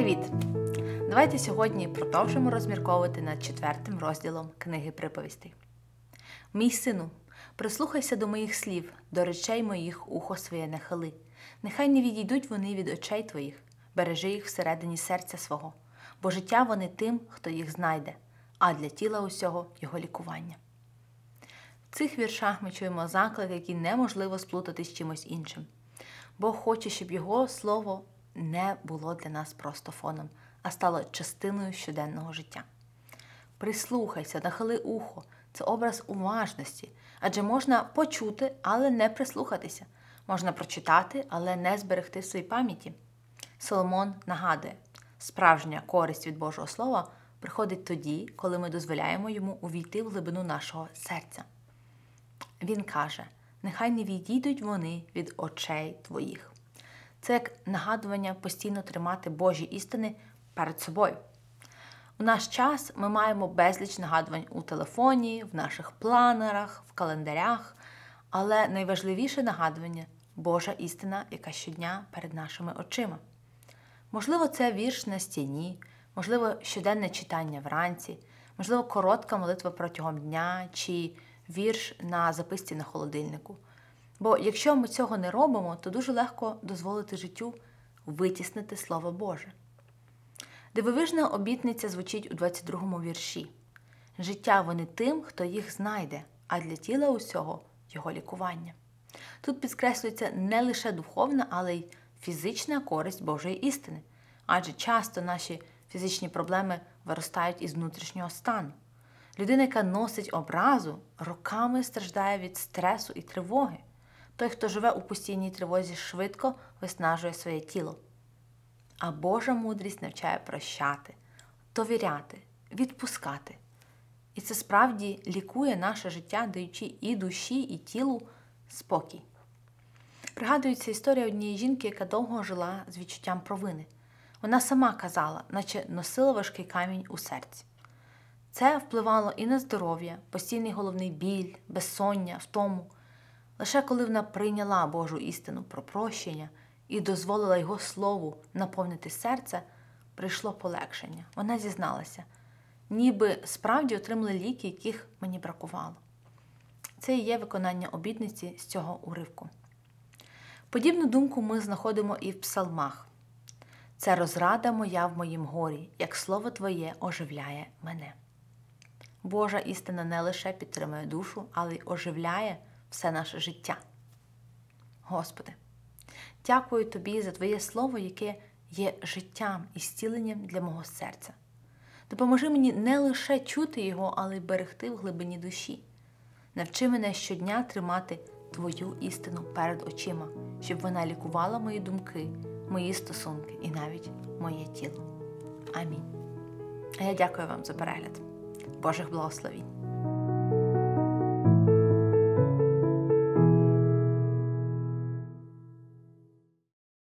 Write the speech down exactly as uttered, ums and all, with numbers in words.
Привіт! Давайте сьогодні продовжимо розмірковувати над четвертим розділом книги приповістей. «Мій сину, прислухайся до моїх слів, до речей моїх ухо своє не хили. Нехай не відійдуть вони від очей твоїх, бережи їх всередині серця свого, бо життя вони тим, хто їх знайде, а для тіла усього його лікування». В цих віршах ми чуємо заклик, який неможливо сплутати з чимось іншим. Бог хоче, щоб його слово не було для нас просто фоном, а стало частиною щоденного життя. Прислухайся, нахили ухо – це образ уважності, адже можна почути, але не прислухатися. Можна прочитати, але не зберегти в своїй пам'яті. Соломон нагадує, справжня користь від Божого Слова приходить тоді, коли ми дозволяємо йому увійти в глибину нашого серця. Він каже, нехай не відійдуть вони від очей твоїх. Це як нагадування постійно тримати Божі істини перед собою. У наш час ми маємо безліч нагадувань у телефоні, в наших планерах, в календарях, але найважливіше нагадування – Божа істина, яка щодня перед нашими очима. Можливо, це вірш на стіні, можливо, щоденне читання вранці, можливо, коротка молитва протягом дня чи вірш на записці на холодильнику. Бо якщо ми цього не робимо, то дуже легко дозволити життю витіснити Слово Боже. Дивовижна обітниця звучить у двадцять другому вірші. «Життя вони тим, хто їх знайде, а для тіла усього його лікування». Тут підкреслюється не лише духовна, але й фізична користь Божої істини. Адже часто наші фізичні проблеми виростають із внутрішнього стану. Людина, яка носить образу, роками страждає від стресу і тривоги. Той, хто живе у постійній тривозі, швидко виснажує своє тіло. А Божа мудрість навчає прощати, довіряти, відпускати. І це справді лікує наше життя, даючи і душі, і тілу спокій. Пригадується історія однієї жінки, яка довго жила з відчуттям провини. Вона сама казала, наче носила важкий камінь у серці. Це впливало і на здоров'я, постійний головний біль, безсоння, втому. Лише коли вона прийняла Божу істину про прощення і дозволила Його Слову наповнити серце, прийшло полегшення. Вона зізналася, ніби справді отримали ліки, яких мені бракувало. Це і є виконання обітниці з цього уривку. Подібну думку ми знаходимо і в псалмах. «Це розрада моя в моїм горі, як слово Твоє оживляє мене». Божа істина не лише підтримує душу, але й оживляє все наше життя. Господи, дякую Тобі за Твоє Слово, яке є життям і зціленням для мого серця. Допоможи мені не лише чути його, але й берегти в глибині душі. Навчи мене щодня тримати Твою істину перед очима, щоб вона лікувала мої думки, мої стосунки і навіть моє тіло. Амінь. А я дякую вам за перегляд. Божих благословінь.